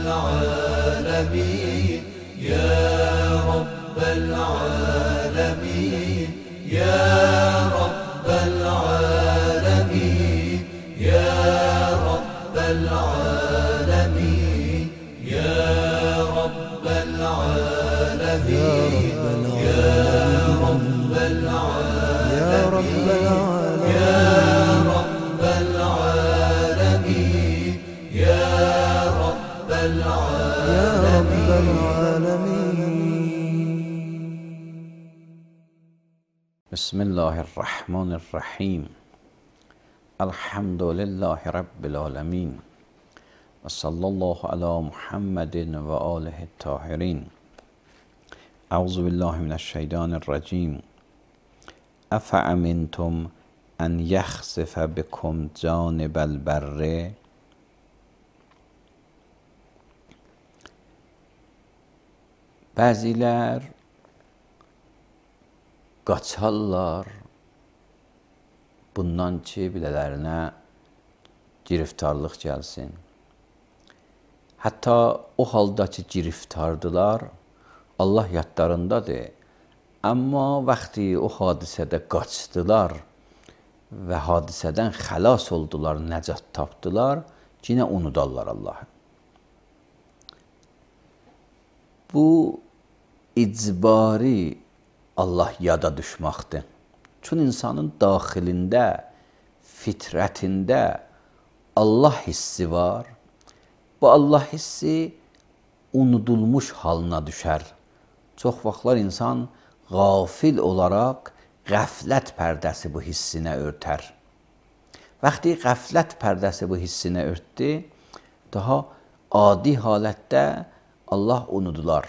العالمين يا رب العالمين يا رب العالمين يا رب العالمين يا رب العالمين يا رب العالمين يا رب العالمين يا رب العالمين. بسم الله الرحمن الرحیم. الحمد لله رب العالمین و صلی الله علی محمد و آله الطاهرین. اعوذ بالله من الشیطان الرجیم. افامنتم ان یخسف بکم جانب البر. Bəzilər qaçarlar bundan ki, bilələrinə giriftarlıq gəlsin. Hətta o halda ki, giriftardılar, Allah yadlarındadır. Amma vaxtı o hadisədə qaçdılar və hadisədən xəlas oldular, nəcat tapdılar, yenə unudarlar Allahı. Bu icbari Allah yada düşməkdir. Çünki insanın daxilində, fitrətində Allah hissi var. Bu Allah hissi unudulmuş halına düşər. Çox vaxtlar insan qafil olaraq qəflət pərdəsi bu hissinə örtər. Vaxtı qəflət pərdəsi bu hissinə örtdü, daha adi halətdə Allah unudular.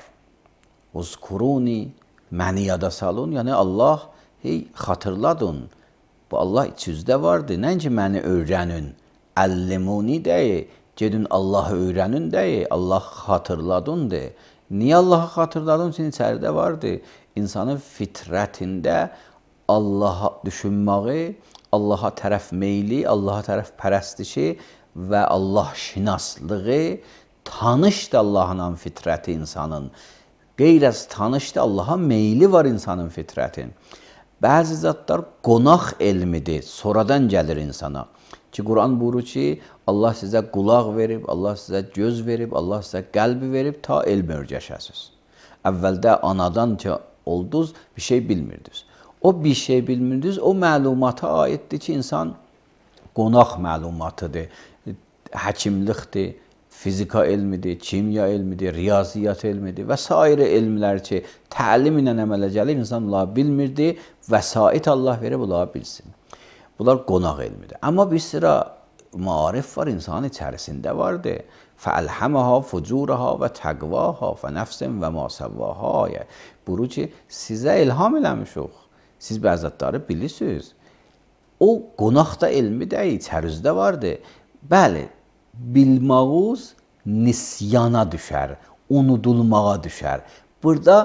Uzkuruni, məni yada salın. Yəni Allah, hey, xatırladın. Bu Allah içinizdə vardı. Nəinki məni öyrənin. Əllimuni deyə, gedin Allahı öyrənin deyə, Allah xatırladın deyə. Niyə Allahı xatırladın? Çünki içəridə vardı. İnsanın fitrətində Allaha düşünməyi, Allaha tərəf meyli, Allaha tərəf pərəstişi və Allah şinaslığı tanışdı Allahla fitrəti insanın. Qeyləz tanışdı, Allaha meyli var insanın fitrətin. Bəzi zatlar qonaq elmidir, sonradan gəlir insana. Ki, Quran buyurur ki, Allah sizə qulaq verib, Allah sizə göz verib, Allah sizə qəlbi verib, ta elm öyrəşəsiniz. Əvvəldə anadan ki, oldunuz, bir şey bilmirdiniz. O bir şey bilmirdiniz, o məlumata aiddir ki, insan qonaq məlumatıdır, həkimlikdir, fizika elmidir, kimya elmidir, riyaziyyat elmidir və s. elmlər ki, təlim ilə əmələ gəlir, insan bunları bilmirdi, vəsait Allah verib bunları bilsin. Bunlar qonaq elmidir. Amma bir sıra maarif var, insanın içərisində vardır. فَأَلْحَمَهَا فُجُورَهَا وَتَقْوَاهَا فَنَفْسٍ وَمَا سَوَّاهَا. Buyurur ki, sizə ilham eləmişik. Siz bəzətləri bilirsiniz. O qonaq da elmi də içərizdə vardır. Bəli, bilmağız nisyana düşər, unudulmağa düşər. Burada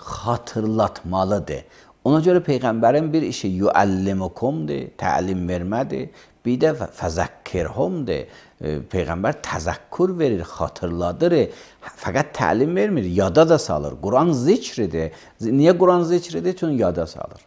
xatırlatmalıdır. Ona görə Peyğəmbərin bir işi yuəllimukumdur, təlim vermədir. Bir də fəzəkkirhumdur. Peyğəmbər təzəkkür verir, xatırladır. Fəqət təlim vermir, yada da salır. Quran zikridir. Niyə Quran zikridir? Çünki yada salır.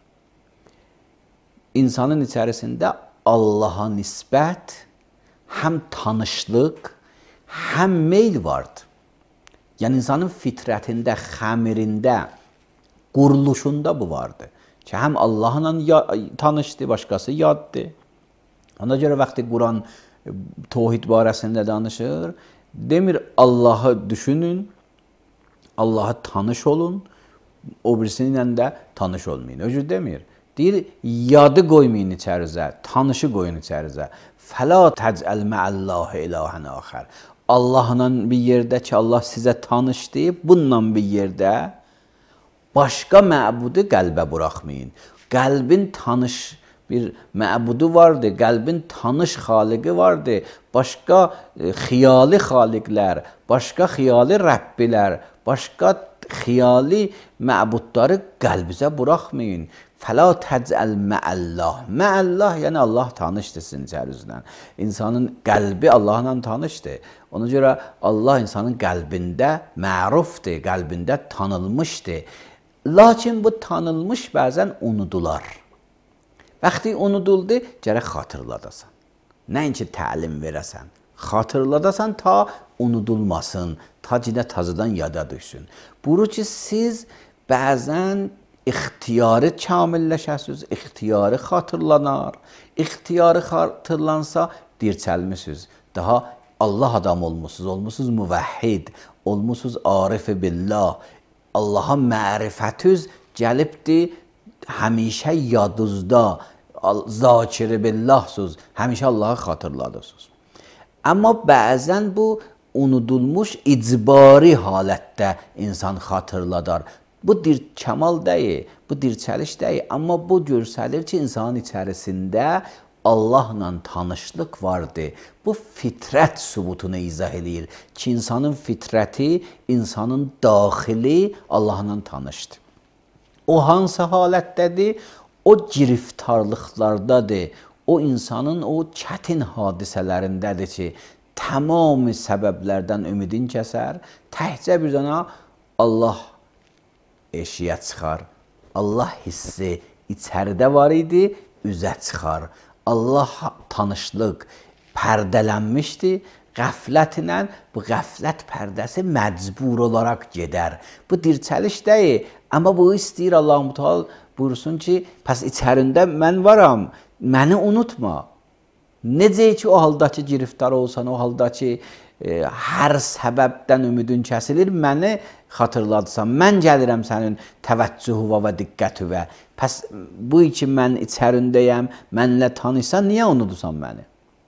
İnsanın içərisində Allaha nisbət həm tanışlıq, həm meyl vardır. Yəni, insanın fitrətində, xəmirində, quruluşunda bu vardır. Ki, həm Allahla tanışdır, başqası yaddır. Ona görə vaxtı Quran tohid barəsində danışır, demir Allahı düşünün, Allahı tanış olun, o birisindən də tanış olmayın. Öcür demir. Deyir, yadı qoymayın içərizə, tanışı qoyun içərizə. Fəla təcəl məəllahi ilahən axər. Allahla bir yerdə ki, Allah sizə tanış deyib, bununla bir yerdə başqa məbudu qəlbə buraxmayın. Qəlbin tanış bir məbudu vardır, qəlbin tanış xaliqi vardır. Başqa xiyali xaliqlər, başqa xiyali Rəbbilər, başqa xiyali məbudları qəlbizə buraxmayın. Fəla təcəl məəllah. Məəllah yəni Allah tanışdır sizin içərisinizdən. İnsanın qəlbi Allahla tanışdır. Ona görə Allah insanın qəlbində mərufdur, qəlbində tanınmışdır. Lakin bu tanınmış bəzən unudular. Vaxtı unuduldu, gərək xatırladasan. Nəinki təlim verəsən. Xatırladasan ta unudulmasın, ta cinə tazıdan yada düşsün. Buyurur ki, siz bəzən ixtiyarı kamilləşəsiniz, ixtiyarı xatırlanar. İxtiyarı xatırlansa dirçəlmisiniz. Daha Allah adam olmusunuz müvəhhid, olmusunuz arif-i billah. Allaha mərifətiniz gəlibdir, həmişə yadınızda, zakir-i billahsınız, həmişə Allahı xatırladırsınız. Amma bəzən bu unudulmuş icbari halətdə insan xatırladar. Bu kəmal deyil, bu dirçəliş deyil. Amma bu görsəlir ki, insanın içərisində Allahla tanışlıq vardır. Bu fitrət sübutunu izah edir ki, insanın fitrəti, insanın daxili Allahla tanışdır. O hansı halətdədir? O giriftarlıqlardadır. O insanın o çətin hadisələrindədir ki, tamamı səbəblərdən ümidin kəsər, təhcə bir dana Allah eşiyə çıxar. Allah hissi içəridə var idi, üzə çıxar. Allah tanışlıq pərdələnmişdi. Qəflətlə bu qəflət pərdəsi məcbur olaraq gedər. Bu dirçəliş deyil. Amma bu istəyir Allah-u Teala buyursun ki, pəs içərində mən varam, məni unutma. Necə ki o halda ki giriftar olsan, o halda ki hər səbəbdən ümidin kəsilir, məni xatırladırsan, mən gəlirəm sənin təvəccühüvə və diqqətüvə. Pəs bu ki mən içərindəyəm, mənlə tanışsan, niyə unudursan məni?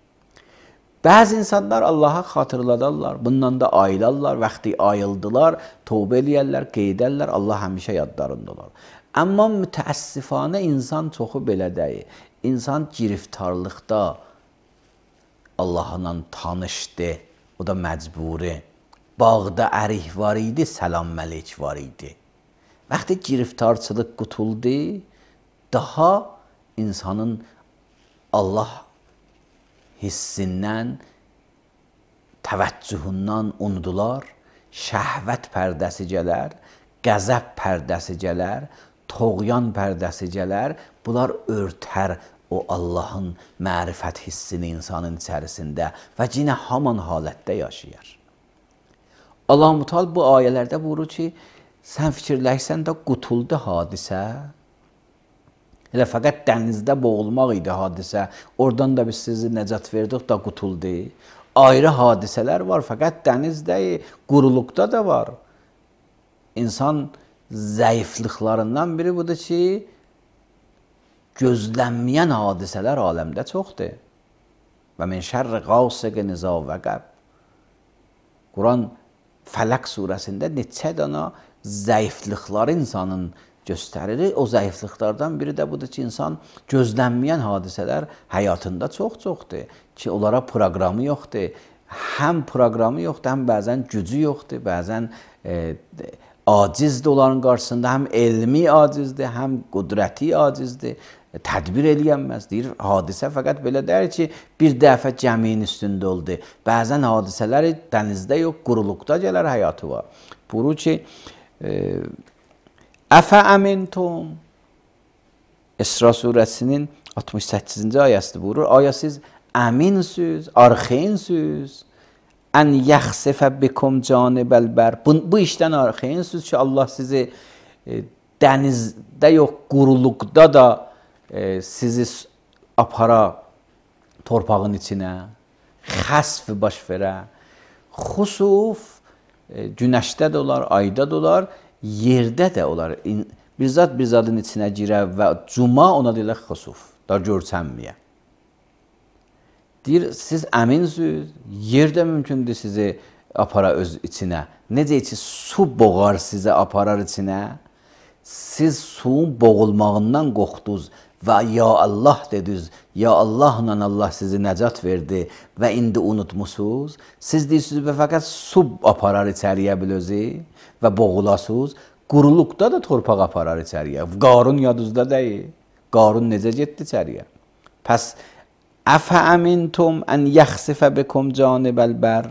Bəzi insanlar Allaha xatırladarlar, bundan da ayılarlar, vaxtı ayıldılar, tövbə eləyərlər, qeydərlər, Allah həmişə yadlarındalar. Amma mütəəssifanə insan çoxu belə deyil. İnsan giriftarlıqda Allahla tanışdı, o da məcburi. Bağda ərik var idi, səlam məlik var idi. Vaxtı giriftarçılıq qutuldu, daha insanın Allah hissindən, təvəccühündən unudular, şəhvət pərdəsi gələr, qəzəb pərdəsi gələr, toğyan pərdəsi gələr, bunlar örtər o Allahın mərifət hissini insanın içərisində və yenə haman halətdə yaşayar. Allah-u Teala bu ayələrdə buyurur ki, sən fikirləşsən də qutuldu hadisə. Elə fəqət dənizdə boğulmaq idi hadisə. Oradan da biz sizi nəcat verdik da qutuldu. Ayrı hadisələr var, fəqət dənizdə, quruluqda da var. İnsan zəifliklərindən biri budur ki, gözlənməyən hadisələr aləmdə çoxdur. Və min şərri qasiqin izə vəqəb. Quran Fələq surəsində neçə dana zəiflikləri insanın göstərir. O zəifliklərdən biri də budur ki, insan gözlənməyən hadisələr həyatında çox-çoxdur. Ki, onlara proqramı yoxdur. Həm proqramı yoxdur, həm bəzən gücü yoxdur, bəzən acizdir onların qarşısında, həm elmi acizdir, həm qudrəti acizdir. Tədbir eləyənməz, deyir, hadisə fəqət belə deyir ki, bir dəfə gəmiyin üstündə oldu. Bəzən hadisələr dənizdə yox, quruluqda gələr həyatı var. Buyurur ki, Əfə əmintum İsra surəsinin 68-ci ayəsidir buyurur. Aya siz əminsiniz, arxeyinsiniz, ən yəxsifə bikum canibəlbər. Bu işdən arxeyinsiniz ki, Allah sizi dənizdə yox, quruluqda da sizi apara torpağın içinə, xəsf baş verə, xusuf günəşdə də olar, ayda da olar, yerdə də olar. Bir zat bir zadın içinə girə və cuma ona deyilər xusuf, da görsənməyə. Deyir, siz əminsiniz, yerdə mümkündür sizi apara öz içinə. Necə ki, su boğar sizi aparar içinə, siz suyun boğulmağından qorxdunuz və ya Allah dediniz, ya Allahla Allah sizi nəcat verdi və indi unutmusunuz. Siz deyirsiniz və fəqət su aparar içəriyə bilözü və boğulasınız. Quruluqda da torpaq aparar içəriyə. Qarun yadınızda deyil. Qarun necə getdi içəriyə? Pəs əfəəmintum ən yəxsifə bikum canibəl bər.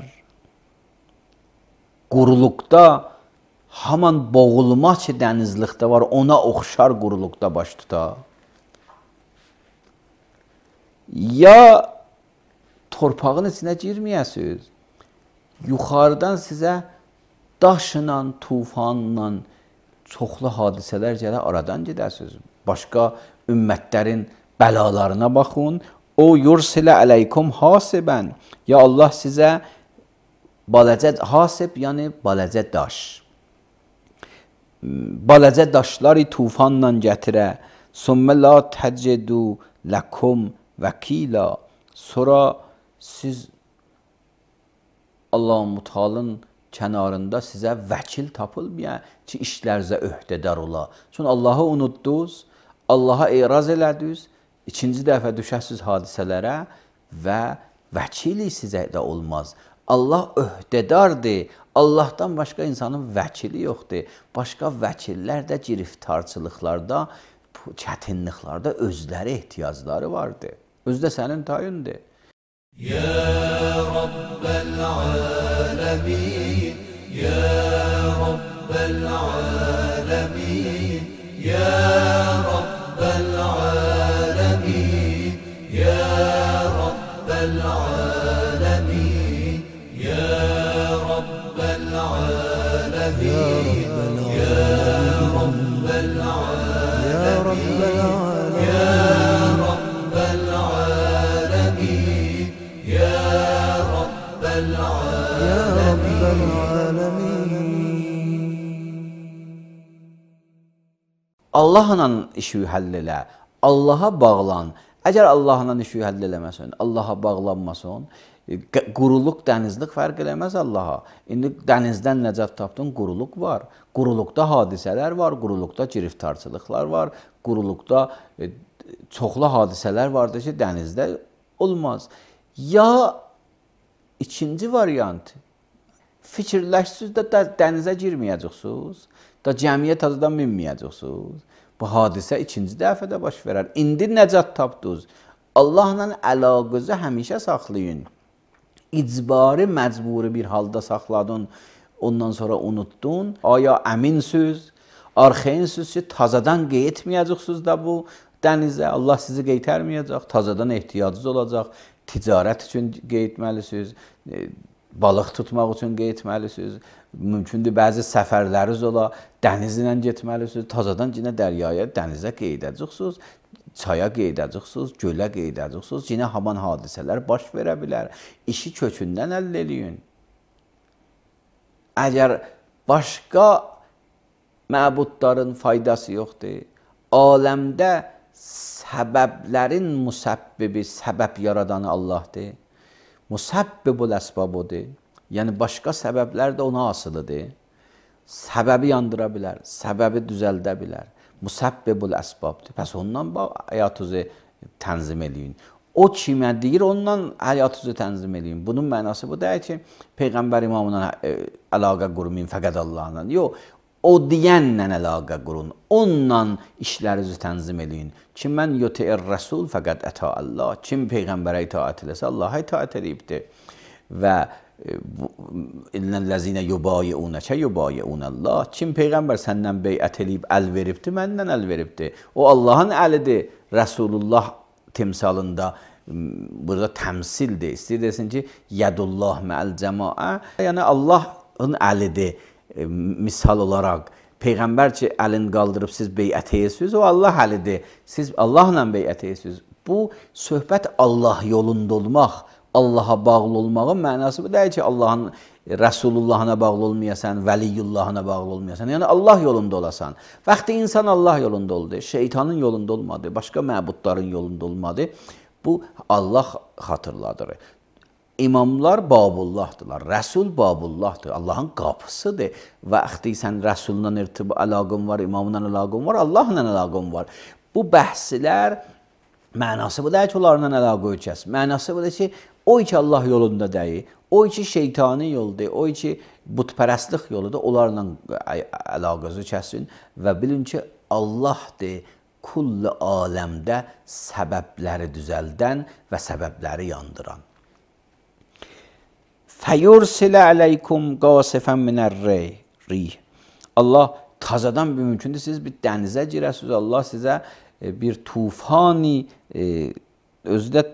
Quruluqda haman boğulma ki dənizlikdə var, ona oxşar quruluqda baş tutar. Ya torpağın içinə girməyəsiniz, yuxarıdan sizə daşla, tufanla çoxlu hadisələr gələ, aradan gedəsiniz. Başqa ümmətlərin bəlalarına baxın. O yursilə əleykum hasibən. Ya Allah sizə balacə hasib, yəni balacə daş. Balacə daşları tufanla gətirə. Sümmə la təcədu ləkum vəkila. Sonra siz Allah-u Müteala'nın kənarında sizə vəkil tapılmayan ki, işlərinizə öhdədar ola. Çünki Allahı unutdunuz, Allaha eraz elədiniz, ikinci dəfə düşəsiz hadisələrə və vəkili sizə də olmaz. Allah öhdədardır. Allahdan başqa insanın vəkili yoxdur. Başqa vəkillər də giriftarçılıqlarda, çətinliklarda özləri ehtiyacları vardır. Özü də sənin tayındır. Ya Rabbel alemin, Ya Rabbel alemin, Ya Rabbel alemin, Ya Rabbel alemin, Ya Rabbel alemin, Ya Rabbel alemin, Ya Rabbel Allahla işi həll elə, Allaha bağlan. Əgər Allahla işi həll eləməsən, Allaha bağlanmasan, quruluq, dənizlik fərq eləməz Allaha. İndi dənizdən nəcət tapdın, quruluq var. Quruluqda hadisələr var, quruluqda giriftarçılıqlar var, quruluqda çoxlu hadisələr vardır ki, dənizdə olmaz. Ya ikinci variant, fikirləşsiniz də dənizə girməyəcəksiniz, da cəmiyyət azdan minməyəcəksiniz. Bu hadisə ikinci dəfədə baş verər. İndi nəcət tapdınız. Allahla əlaqənizi həmişə saxlayın. İcbari, məcburi bir halda saxladın, ondan sonra unutdun. Aya əminsiniz, arxayinsiniz ki, tazadan qeytməyəcəksiniz də bu dənizə. Allah sizi qeytərməyəcək, tazadan ehtiyacınız olacaq. Ticarət üçün qeytməlisiniz, balıq tutmaq üçün qeytməlisiniz. Mümkündür, bəzi səfərləriniz ola, dənizlə getməlisiniz, tazadan yenə dəryaya, dənizə qeydəcəksiniz, çaya qeydəcəksiniz, gölə qeydəcəksiniz, yenə haman hadisələr baş verə bilər. İşi kökündən əldə eləyin. Əgər başqa məbudların faydası yoxdur, aləmdə səbəblərin müsəbbibi, səbəb yaradanı Allahdır. Müsəbbibul əsbab odur. Yəni, başqa səbəblər də ona asılıdır. Səbəbi yandıra bilər, səbəbi düzəldə bilər. Müsəbbibul əsbabdır. Pəs ondan həyatınızı tənzim eləyin. O kimə deyir, ondan həyatınızı tənzim eləyin. Bunun mənası bu deyil ki, Peyğəmbər imamla əlaqə qurmayın, fəqət Allahla. Yox, o deyənlə əlaqə qurun. Onunla işlərinizi tənzim eləyin. Kim mən yuti'ir rəsul fəqət əta Allah. Kim Peyğəmbərə itaət eləsə, Allaha itaət edibdir. Və İnnellezine yubayi'uneke yubayi'unallah. Kim Peyğəmbər səndən beyət eləyib, əl veribdi, məndən əl veribdi. O Allahın əlidir. Rəsulullah timsalında burada təmsildir. İstəyir desin ki, yədullah mə'əl cəmaə. Yəni Allahın əlidir misal olaraq. Peyğəmbər ki, əlin qaldırıb siz beyət edirsiniz, o Allah əlidir. Siz Allahla beyət edirsiniz. Bu söhbət Allah yolunda olmaq, Allaha bağlı olmağın mənası bu deyil ki, Allahın Rəsulullahına bağlı olmayasan, Vəliyullahına bağlı olmayasan. Yəni Allah yolunda olasan. Vaxtı insan Allah yolunda oldu, şeytanın yolunda olmadı, başqa məbudların yolunda olmadı. Bu Allah xatırladır. İmamlar Babullahdılar, Rəsul Babullahdır, Allahın qapısıdır. Vaxtı sən Rəsulla əlaqın var, imamla əlaqın var, Allahla əlaqın var. Bu bəhslər mənası bu deyil ki, onlarla əlaqə ölkəsi. Mənası bu deyil ki, O ki Allah yolunda deyil, o ki şeytani yoldur, o ki butpərəstlik yoludur, onlarla əlaqəsi kəsin və bilin ki, Allahdır kullu aləmdə səbəbləri düzəldən və səbəbləri yandıran. Fəyursilə əleykum qasifən minər-rih. Allah tazadan bir mümkündür, siz bir dənizə girəsiniz, Allah sizə bir tufani, özü də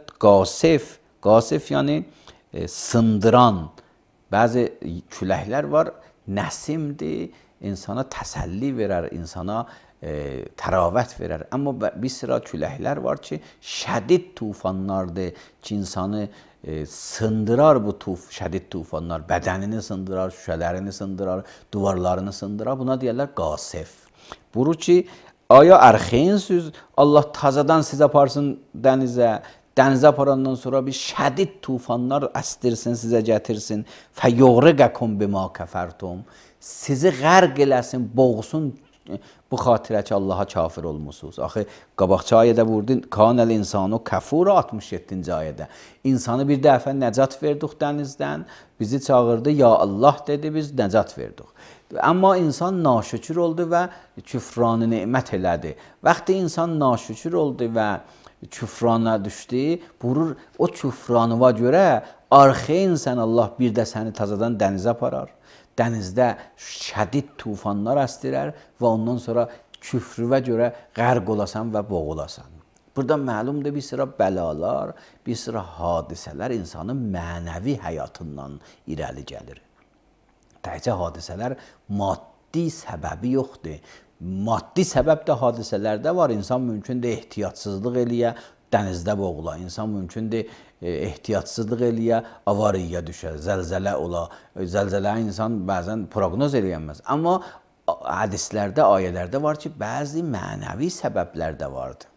qasif yəni sındıran, bəzi küləklər var, nəsimdir, insana təsəlli verər, insana təravət verər. Amma bir sıra küləklər var ki, şədid tufanlardır ki, insanı sındırar bu şədid tufanlar, bədənini sındırar, şüşələrini sındırar, duvarlarını sındırar. Buna deyərlər qasif. Buru ki, aya ərxeyinsiz, Allah tazadan sizə aparsın dənizə, dənizə aparandan sonra bir şədid tufanlar əstirsin, sizə gətirsin. Fəyuğriqəkum bima kəfərtum. Sizi qərq eləsin, boğsun, bu xatirə ki, Allaha kafir olmusunuz. Axı, qabaqçı ayədə vurdun, kanəl insanu kəfura 67-ci ayədə. İnsanı bir dəfə nəcat verdik dənizdən, bizi çağırdı, ya Allah dedi, biz nəcat verdik. Amma insan naşükür oldu və küfranı nemət elədi. Vaxtı insan naşükür oldu və küfrana düşdü, vurur o küfranıva görə arxeyin sən Allah bir də səni tazadan dənizə aparar. Dənizdə şədid tufanlar əstirər və ondan sonra küfrüvə görə qərq olasan və boğulasan. Burada məlumdur bir sıra bəlalar, bir sıra hadisələr insanın mənəvi həyatından irəli gəlir. Təkcə hadisələr maddi səbəbi yoxdur. Maddi səbəb də hadisələrdə var. İnsan mümkündür ehtiyatsızlıq eləyə, dənizdə boğula. İnsan mümkündür ehtiyatsızlıq eləyə, avariyyə düşə, zəlzələ ola. Zəlzələ insan bəzən proqnoz eləyənməz. Amma hədislərdə, ayələrdə var ki, bəzi mənəvi səbəblər də vardır.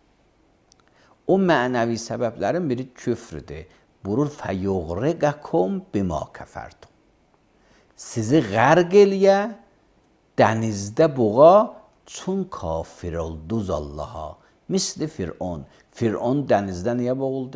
O mənəvi səbəblərin biri küfrdir. Burur fəyuğriqəkum bima kəfərtum. Sizi qərq eləyə, dənizdə boğa, çün kafir olduz Allaha. Misli Fir'on. Fir'on dənizdə niyə boğuldu?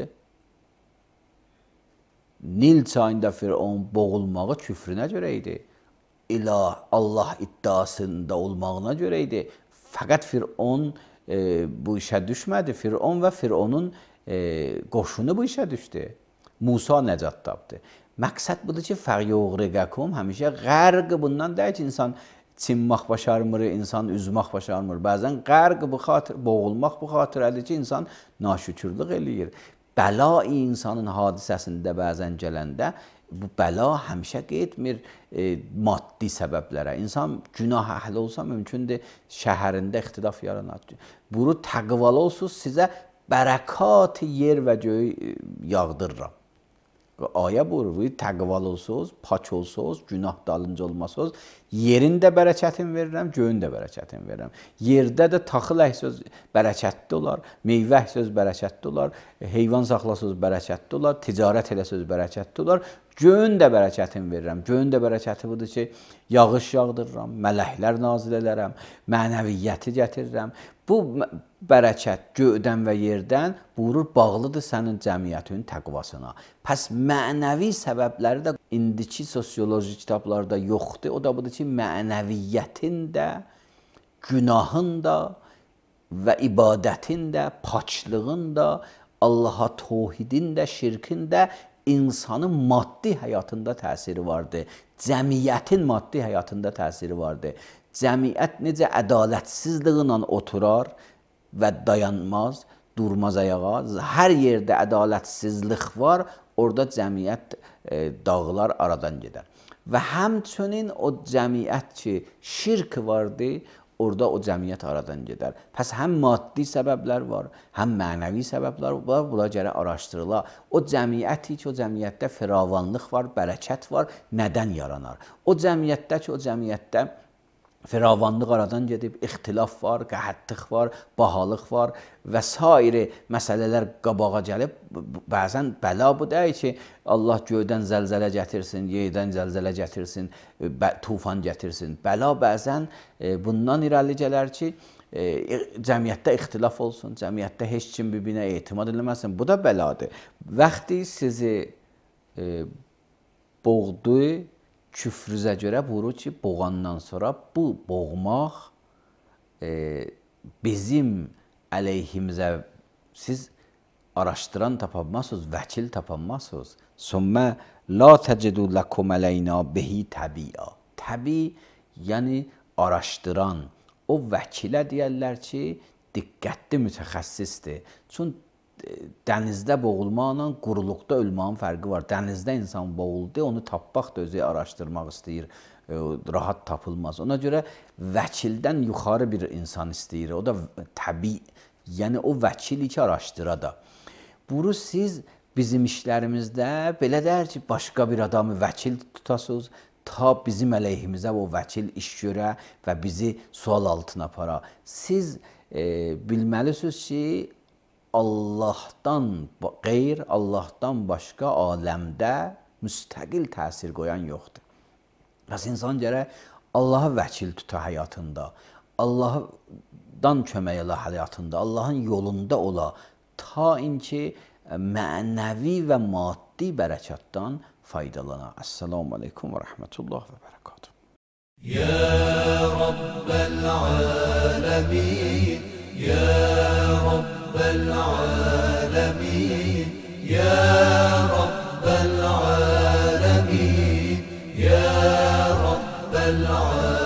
Nil çayında Fir'on boğulmağı küfrünə görə idi. İlah, Allah iddiasında olmağına görə idi. Fəqət Fir'on bu işə düşmədi. Fir'on və Fir'onun qoşunu bu işə düşdü. Musa nəcat tapdı. Məqsəd budur ki, fəyuğriqəkum həmişə qərq bundan deyil ki, insan çinmək başarmır, insan üzmək başarmır. Bəzən qərq bu xatir, boğulmaq bu xatirədir ki, insan naşükürlük eləyir. Bəla insanın hadisəsində bəzən gələndə, bu bəla həmişə getmir maddi səbəblərə. İnsan günah əhli olsa mümkündür, şəhərində ixtilaf yaranar. Bunu təqvalı olsunuz, sizə bərəkat yer və göyü yağdırıram. Ayə buyurur, təqvalı olsunuz, pak olsunuz, günah dalınca olmasınız, yerin də bərəkətin verirəm, göyün də bərəkətin verirəm. Yerdə də taxıl əhsöz bərəkətli olar, meyvə əhsöz bərəkətli olar, heyvan saxlasınız bərəkətli olar, ticarət eləsöz bərəkətli olar, göyün də bərəkətin verirəm. Göyün də bərəkəti budur ki, yağış yağdırıram, mələklər nazil edərəm, mənəviyyəti gətirirəm. Bu bərəkət göydən və yerdən buyurur, bağlıdır sənin cəmiyyətinin təqvasına. Pəs mənəvi səbəbləri də indiki sosioloji kitablarda yoxdur. O da budur ki, mənəviyyətin də, günahın da və ibadətin də, paçlığın da, Allaha tohidin də, şirkin də insanın maddi həyatında təsiri vardır. Cəmiyyətin maddi həyatında təsiri vardır. Cəmiyyət necə ədalətsizliğinlə oturar və dayanmaz, durmaz ayağa. Hər yerdə ədalətsizlik var, orada cəmiyyət dağlar aradan gedər. Və həmçinin o cəmiyyət ki, şirk vardır, orada o cəmiyyət aradan gedər. Pəs həm maddi səbəblər var, həm mənəvi səbəblər var, buna görə araşdırıla. O cəmiyyəti ki, o cəmiyyətdə firavanlıq var, bərəkət var, nədən yaranar? O cəmiyyətdə ki, o cəmiyyətdə firavanlıq aradan gedib, ixtilaf var, qəhətlik var, bahalıq var və s. məsələlər qabağa gəlib, bəzən bəla bu deyil ki, Allah göydən zəlzələ gətirsin, yerdən zəlzələ gətirsin, tufan gətirsin. Bəla bəzən bundan irəli gələr ki, cəmiyyətdə ixtilaf olsun, cəmiyyətdə heç kim bir-birinə etimad eləməsin. Bu da bəladır. Vaxtı sizi boğdu, küfrüzə görə buyurur ki, boğandan sonra bu boğmaq bizim əleyhimizə siz araşdıran tapanmazsınız, vəkil tapanmazsınız. Sümmə la təcidu ləkum əleyna bihi təbi'a. Təbi, yəni araşdıran. O vəkilə deyərlər ki, diqqətli mütəxəssisdir. Çünki dənizdə boğulmaqla quruluqda ölməyin fərqi var. Dənizdə insan boğuldu, onu tapmaq da özü araşdırmaq istəyir, rahat tapılmaz. Ona görə vəkildən yuxarı bir insan istəyir. O da təbii, yəni o vəkili ki, araşdıra da. Bunu siz bizim işlərimizdə belə deyər ki, başqa bir adamı vəkil tutasınız, ta bizim əleyhimizə o vəkil iş görə və bizi sual altına apara. Siz bilməlisiniz ki, Allahdan qeyr, Allahdan başqa aləmdə müstəqil təsir qoyan yoxdur. Bəs insan gərək Allaha vəkil tuta həyatında, Allahdan kömək elə həyatında, Allahın yolunda ola, ta inki mənəvi və maddi bərəkətdən faydalana. Esselamu aleykum və rəhmətullah və bərəkatuhu. Ya Rabbel alemin, Ya Rabbel alemin, Ya Rabbel alemin, Ya Rabbel alemin.